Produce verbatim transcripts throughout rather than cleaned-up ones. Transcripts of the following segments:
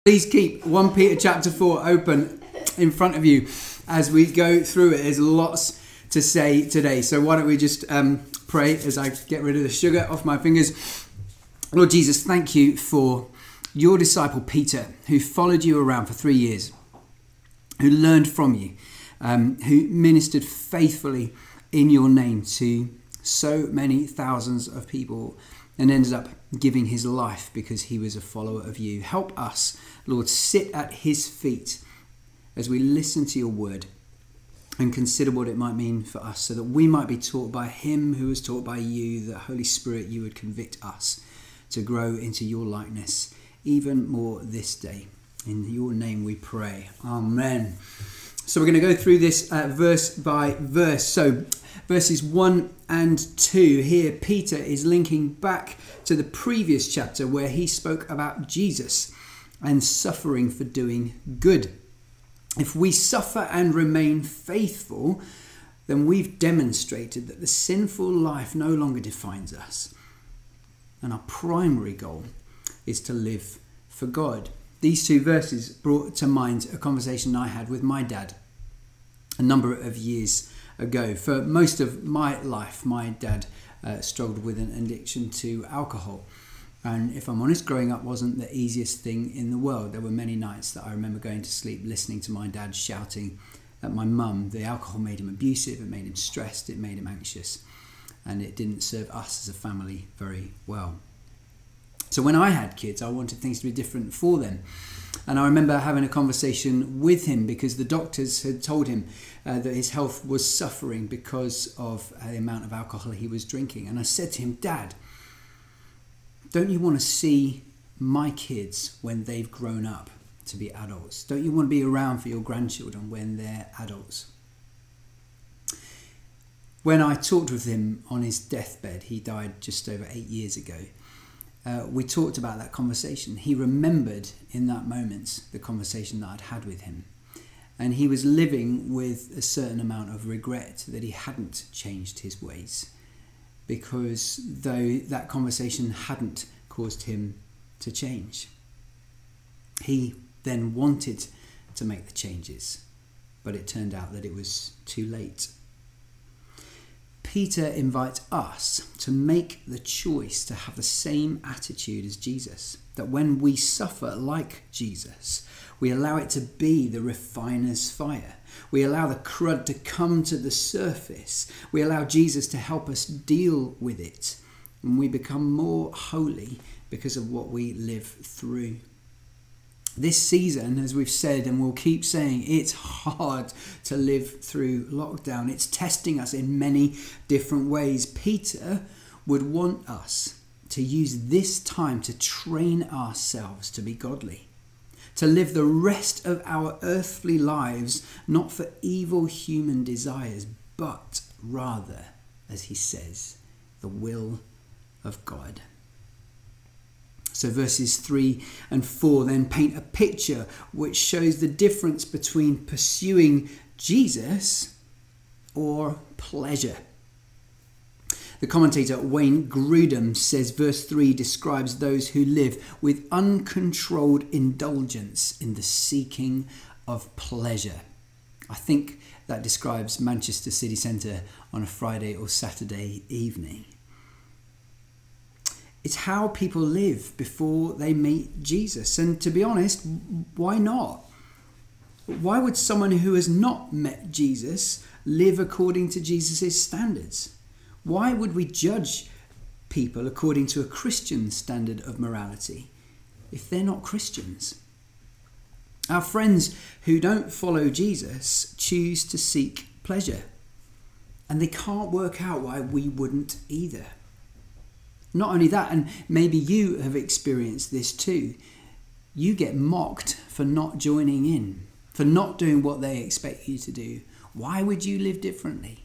Please keep First Peter chapter four open in front of you as we go through it. There's lots to say today. So why don't we just um, pray as I get rid of the sugar off my fingers. Lord Jesus, thank you for your disciple Peter, who followed you around for three years, who learned from you, um, who ministered faithfully in your name to so many thousands of people and ended up giving his life because he was a follower of you. Help us, Lord, sit at his feet as we listen to your word and consider what it might mean for us, so that we might be taught by him who was taught by you, that Holy Spirit, you would convict us to grow into your likeness even more this day. In your name we pray. Amen. So we're going to go through this uh, verse by verse. So verses one and two here, Peter is linking back to the previous chapter where he spoke about Jesus and suffering for doing good. If we suffer and remain faithful, then we've demonstrated that the sinful life no longer defines us. And our primary goal is to live for God. These two verses brought to mind a conversation I had with my dad a number of years ago. For most of my life, my dad uh, struggled with an addiction to alcohol. And if I'm honest, growing up wasn't the easiest thing in the world. There were many nights that I remember going to sleep listening to my dad shouting at my mum. The alcohol made him abusive, it made him stressed, it made him anxious, and it didn't serve us as a family very well. So when I had kids, I wanted things to be different for them. And I remember having a conversation with him because the doctors had told him uh, that his health was suffering because of uh, the amount of alcohol he was drinking. And I said to him, Dad, don't you want to see my kids when they've grown up to be adults? Don't you want to be around for your grandchildren when they're adults? When I talked with him on his deathbed, he died just over eight years ago, uh, we talked about that conversation. He remembered in that moment the conversation that I'd had with him. And he was living with a certain amount of regret that he hadn't changed his ways, because though that conversation hadn't caused him to change, he then wanted to make the changes, but it turned out that it was too late. Peter invites us to make the choice to have the same attitude as Jesus, that when we suffer like Jesus, we allow it to be the refiner's fire. We allow the crud to come to the surface. We allow Jesus to help us deal with it. And we become more holy because of what we live through. This season, as we've said and we'll keep saying, it's hard to live through lockdown. It's testing us in many different ways. Peter would want us to use this time to train ourselves to be godly, to live the rest of our earthly lives not for evil human desires, but rather, as he says, the will of God. So verses three and four then paint a picture which shows the difference between pursuing Jesus or pleasure. The commentator Wayne Grudem says verse three describes those who live with uncontrolled indulgence in the seeking of pleasure. I think that describes Manchester city centre on a Friday or Saturday evening. It's how people live before they meet Jesus. And to be honest, why not? Why would someone who has not met Jesus live according to Jesus' standards? Why would we judge people according to a Christian standard of morality if they're not Christians? Our friends who don't follow Jesus choose to seek pleasure, and they can't work out why we wouldn't either. Not only that, and maybe you have experienced this too, you get mocked for not joining in, for not doing what they expect you to do. Why would you live differently?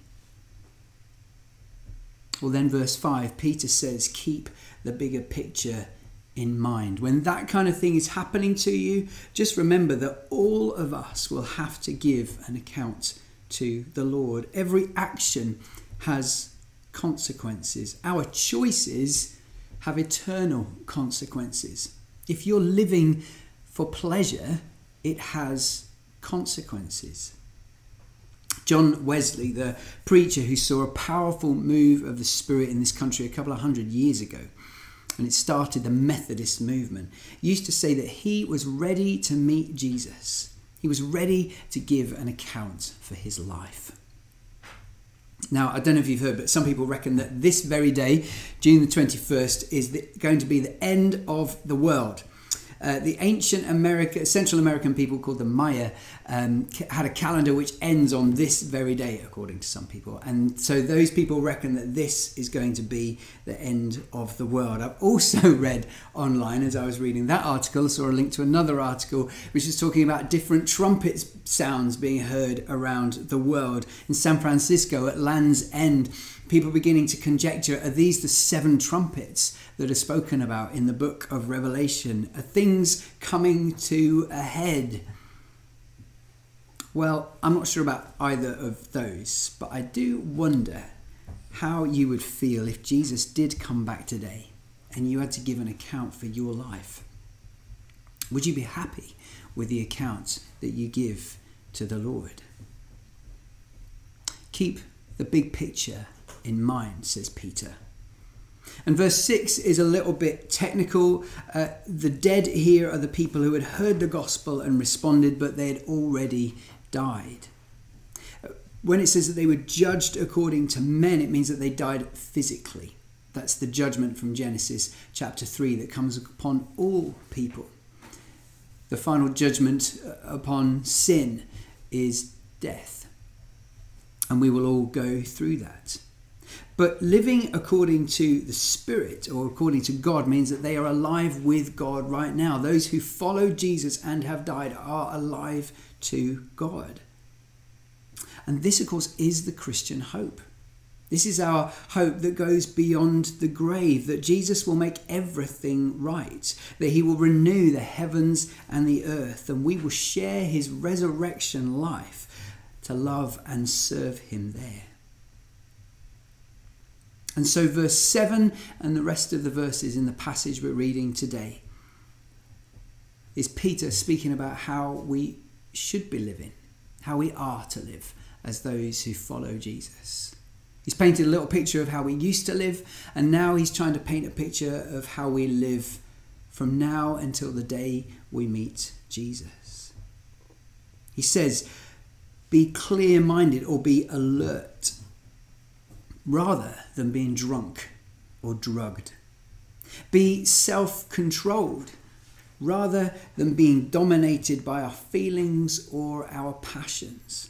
Well, then verse five, Peter says, keep the bigger picture in mind. When that kind of thing is happening to you, just remember that all of us will have to give an account to the Lord. Every action has consequences. Our choices have eternal consequences. If you're living for pleasure, it has consequences. John Wesley, the preacher who saw a powerful move of the Spirit in this country a couple of hundred years ago, and it started the Methodist movement, used to say that he was ready to meet Jesus. He was ready to give an account for his life. Now, I don't know if you've heard, but some people reckon that this very day, June the twenty-first, is the, going to be the end of the world. Uh, the ancient America, Central American people called the Maya um, had a calendar which ends on this very day, according to some people. And so those people reckon that this is going to be the end of the world. I've also read online, as I was reading that article, I saw a link to another article which is talking about different trumpet sounds being heard around the world. In San Francisco, at Land's End, people beginning to conjecture, are these the seven trumpets that are spoken about in the book of Revelation? Are things coming to a head? Well, I'm not sure about either of those, but I do wonder how you would feel if Jesus did come back today and you had to give an account for your life. Would you be happy with the account that you give to the Lord? Keep the big picture in mind, says Peter. And verse six is a little bit technical. Uh, the dead here are the people who had heard the gospel and responded, but they had already died. When it says that they were judged according to men, it means that they died physically. That's the judgment from Genesis chapter three that comes upon all people. The final judgment upon sin is death. And we will all go through that. But living according to the Spirit, or according to God, means that they are alive with God right now. Those who follow Jesus and have died are alive to God. And this, of course, is the Christian hope. This is our hope that goes beyond the grave, that Jesus will make everything right, that he will renew the heavens and the earth, and we will share his resurrection life to love and serve him there. And so verse seven and the rest of the verses in the passage we're reading today is Peter speaking about how we should be living, how we are to live as those who follow Jesus. He's painted a little picture of how we used to live, and now he's trying to paint a picture of how we live from now until the day we meet Jesus. He says, be clear-minded or be alert, rather than being drunk or drugged. Be self-controlled rather than being dominated by our feelings or our passions.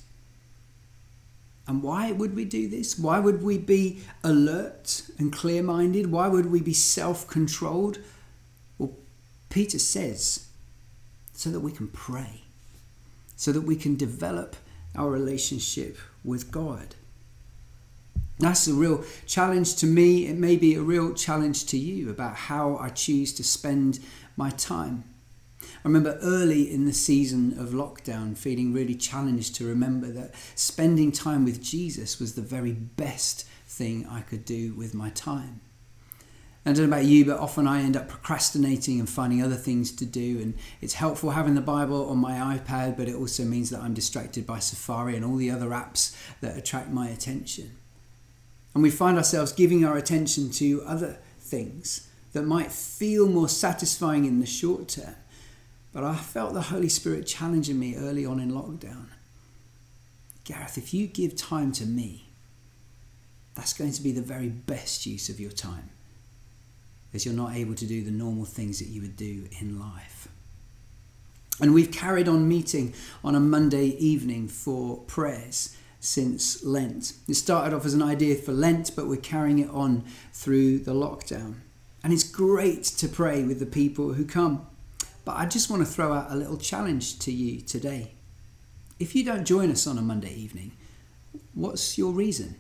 And why would we do this? Why would we be alert and clear-minded? Why would we be self-controlled? Well, Peter says, so that we can pray, so that we can develop our relationship with God. That's a real challenge to me. It may be a real challenge to you about how I choose to spend my time. I remember early in the season of lockdown feeling really challenged to remember that spending time with Jesus was the very best thing I could do with my time. I don't know about you, but often I end up procrastinating and finding other things to do, and it's helpful having the Bible on my iPad, but it also means that I'm distracted by Safari and all the other apps that attract my attention. And we find ourselves giving our attention to other things that might feel more satisfying in the short term. But I felt the Holy Spirit challenging me early on in lockdown. Gareth, if you give time to me, that's going to be the very best use of your time, as you're not able to do the normal things that you would do in life. And we've carried on meeting on a Monday evening for prayers since Lent. It started off as an idea for Lent, but we're carrying it on through the lockdown. And it's great to pray with the people who come. But I just want to throw out a little challenge to you today. If you don't join us on a Monday evening, what's your reason?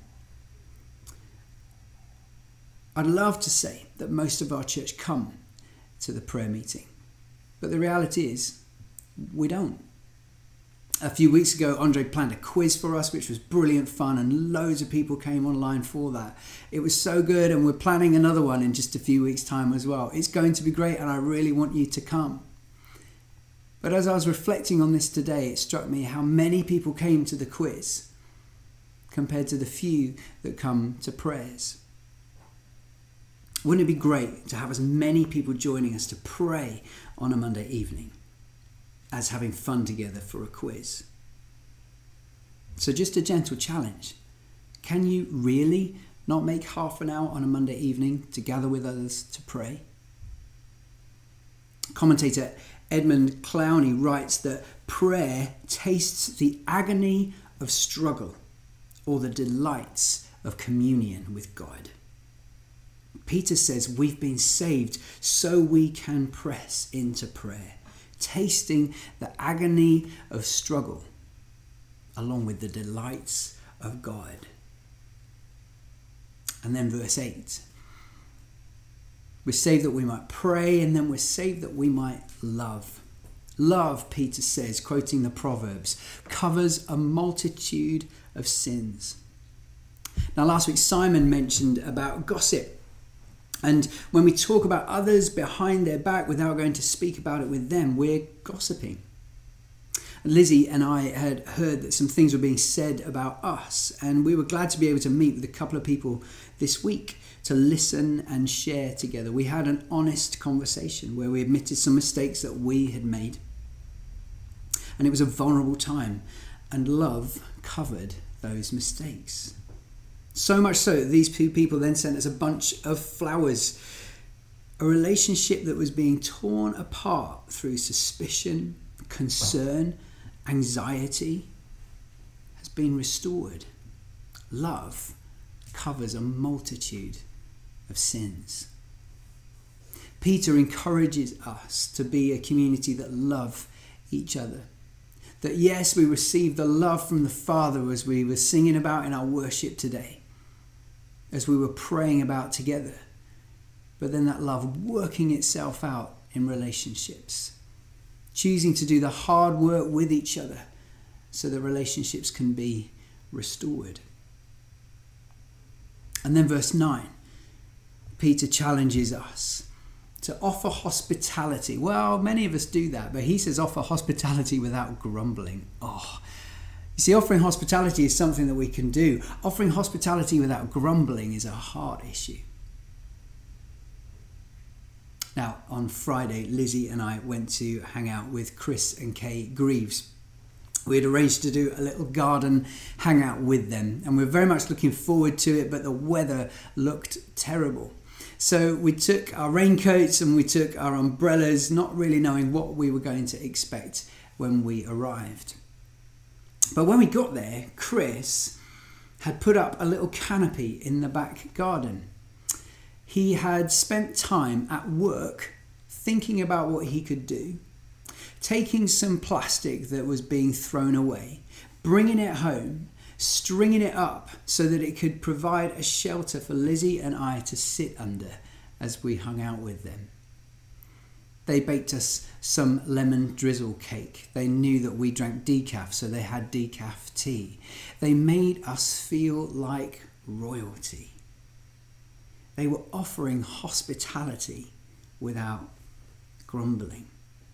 I'd love to say that most of our church come to the prayer meeting, but the reality is we don't. A few weeks ago, Andre planned a quiz for us, which was brilliant fun, and loads of people came online for that. It was so good, and we're planning another one in just a few weeks' time as well. It's going to be great, and I really want you to come. But as I was reflecting on this today, it struck me how many people came to the quiz compared to the few that come to prayers. Wouldn't it be great to have as many people joining us to pray on a Monday evening as having fun together for a quiz? So just a gentle challenge. Can you really not make half an hour on a Monday evening to gather with others to pray? Commentator Edmund Clowney writes that prayer tastes the agony of struggle or the delights of communion with God. Peter says we've been saved so we can press into prayer, tasting the agony of struggle along with the delights of God. And then verse eight. We're saved that we might pray, and then we're saved that we might love. Love, Peter says, quoting the Proverbs, covers a multitude of sins. Now, last week Simon mentioned about gossip. And when we talk about others behind their back without going to speak about it with them, we're gossiping. Lizzie and I had heard that some things were being said about us, and we were glad to be able to meet with a couple of people this week to listen and share together. We had an honest conversation where we admitted some mistakes that we had made. And it was a vulnerable time, and love covered those mistakes. So much so that these two people then sent us a bunch of flowers. A relationship that was being torn apart through suspicion, concern, anxiety has been restored. Love covers a multitude of sins. Peter encourages us to be a community that love each other. That yes, we receive the love from the Father as we were singing about in our worship today, as we were praying about together, but then that love working itself out in relationships, choosing to do the hard work with each other so that relationships can be restored. And then verse nine, Peter challenges us to offer hospitality. Well, many of us do that, but he says offer hospitality without grumbling. Oh, you see, offering hospitality is something that we can do. Offering hospitality without grumbling is a heart issue. Now, on Friday, Lizzie and I went to hang out with Chris and Kay Greaves. We had arranged to do a little garden hangout with them, and we we're very much looking forward to it, but the weather looked terrible. So we took our raincoats and we took our umbrellas, not really knowing what we were going to expect when we arrived. But when we got there, Chris had put up a little canopy in the back garden. He had spent time at work thinking about what he could do, taking some plastic that was being thrown away, bringing it home, stringing it up so that it could provide a shelter for Lizzie and I to sit under as we hung out with them. They baked us some lemon drizzle cake. They knew that we drank decaf, so they had decaf tea. They made us feel like royalty. They were offering hospitality without grumbling.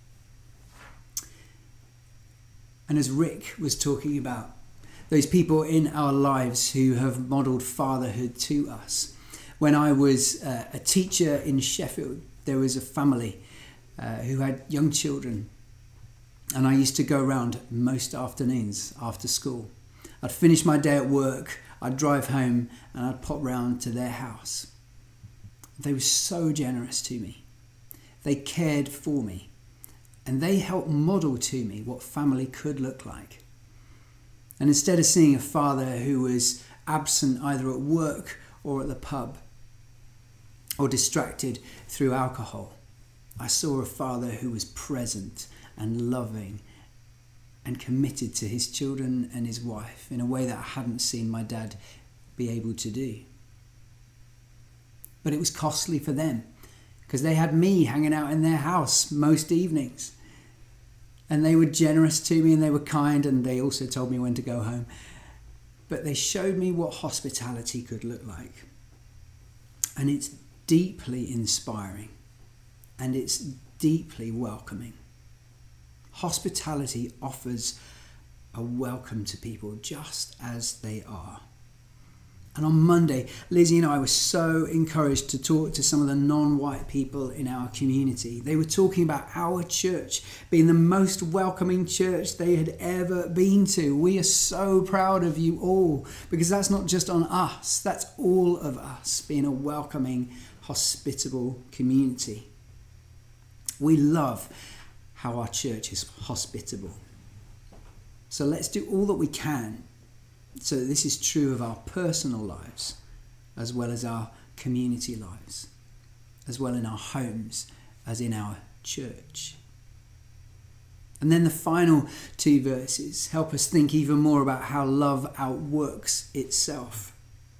And as Rick was talking about, those people in our lives who have modelled fatherhood to us. When I was uh, a teacher in Sheffield, there was a family uh, who had young children. And I used to go around most afternoons after school. I'd finish my day at work, I'd drive home, and I'd pop round to their house. They were so generous to me. They cared for me. And they helped model to me what family could look like. And instead of seeing a father who was absent either at work or at the pub or distracted through alcohol, I saw a father who was present and loving and committed to his children and his wife in a way that I hadn't seen my dad be able to do. But it was costly for them because they had me hanging out in their house most evenings. And they were generous to me and they were kind, and they also told me when to go home. But they showed me what hospitality could look like. And it's deeply inspiring and it's deeply welcoming. Hospitality offers a welcome to people just as they are. And on Monday, Lizzie and I were so encouraged to talk to some of the non-white people in our community. They were talking about our church being the most welcoming church they had ever been to. We are so proud of you all, because that's not just on us, that's all of us being a welcoming, hospitable community. We love how our church is hospitable. So let's do all that we can so that this is true of our personal lives, as well as our community lives, as well in our homes as in our church. And then the final two verses help us think even more about how love outworks itself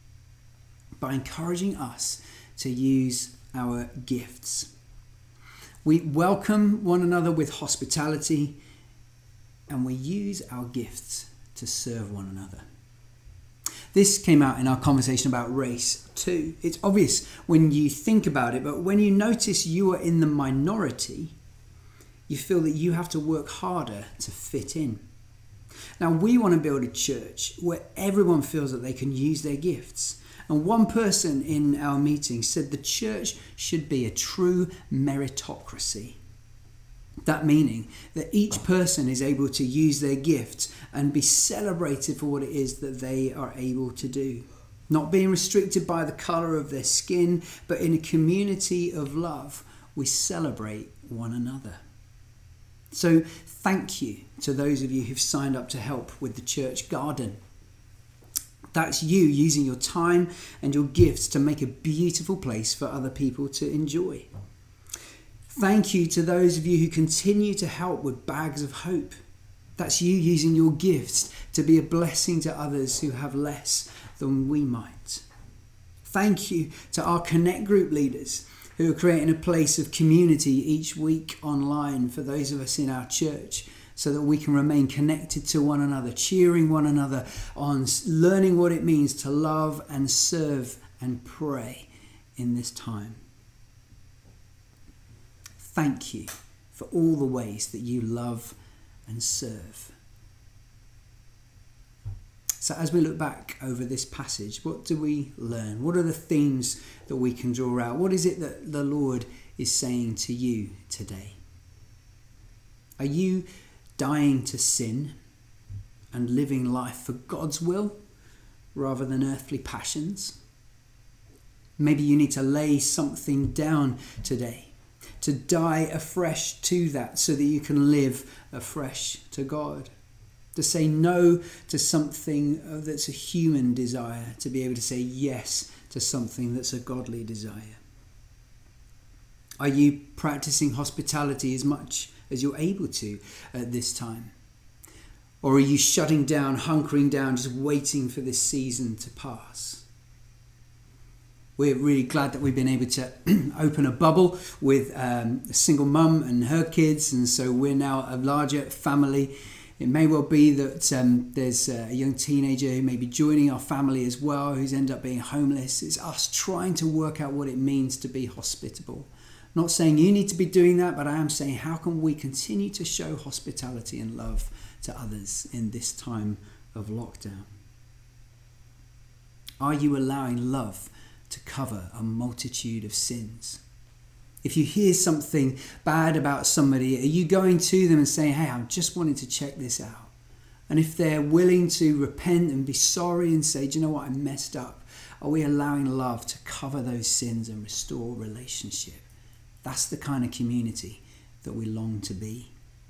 by encouraging us to use our gifts. We welcome one another with hospitality, and we use our gifts to serve one another. This came out in our conversation about race too. It's obvious when you think about it, but when you notice you are in the minority, you feel that you have to work harder to fit in. Now, we want to build a church where everyone feels that they can use their gifts. And one person in our meeting said the church should be a true meritocracy. That meaning that each person is able to use their gifts and be celebrated for what it is that they are able to do. Not being restricted by the colour of their skin, but in a community of love, we celebrate one another. So thank you to those of you who've signed up to help with the church garden. That's you using your time and your gifts to make a beautiful place for other people to enjoy. Thank you to those of you who continue to help with Bags of Hope. That's you using your gifts to be a blessing to others who have less than we might. Thank you to our Connect group leaders who are creating a place of community each week online for those of us in our church, so that we can remain connected to one another, cheering one another on, learning what it means to love and serve and pray in this time. Thank you for all the ways that you love and serve. So as we look back over this passage, what do we learn? What are the themes that we can draw out? What is it that the Lord is saying to you today? Are you dying to sin and living life for God's will rather than earthly passions? Maybe you need to lay something down today, to die afresh to that so that you can live afresh to God. To say no to something that's a human desire, to be able to say yes to something that's a godly desire. Are you practicing hospitality as much as you're able to at this time? Or are you shutting down, hunkering down, just waiting for this season to pass? We're really glad that we've been able to open a bubble with um, a single mum and her kids, and so we're now a larger family. It may well be that um, there's a young teenager who may be joining our family as well, who's ended up being homeless. It's us trying to work out what it means to be hospitable. Not saying you need to be doing that, but I am saying how can we continue to show hospitality and love to others in this time of lockdown? Are you allowing love to cover a multitude of sins? If you hear something bad about somebody, are you going to them and saying, hey, I'm just wanting to check this out? And if they're willing to repent and be sorry and say, do you know what, I messed up, are we allowing love to cover those sins and restore relationship? That's the kind of community that we long to be.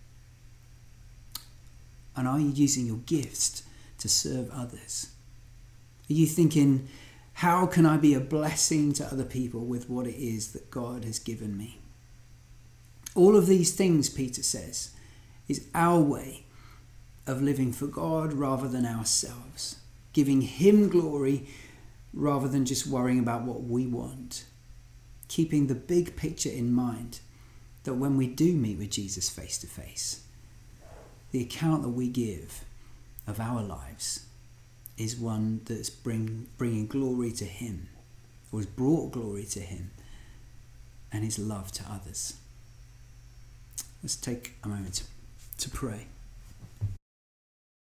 And are you using your gifts to serve others? Are you thinking, how can I be a blessing to other people with what it is that God has given me? All of these things, Peter says, is our way of living for God rather than ourselves, giving him glory rather than just worrying about what we want, keeping the big picture in mind that when we do meet with Jesus face to face, the account that we give of our lives is one that's bring, bringing glory to him, or has brought glory to him and his love to others. Let's take a moment to pray.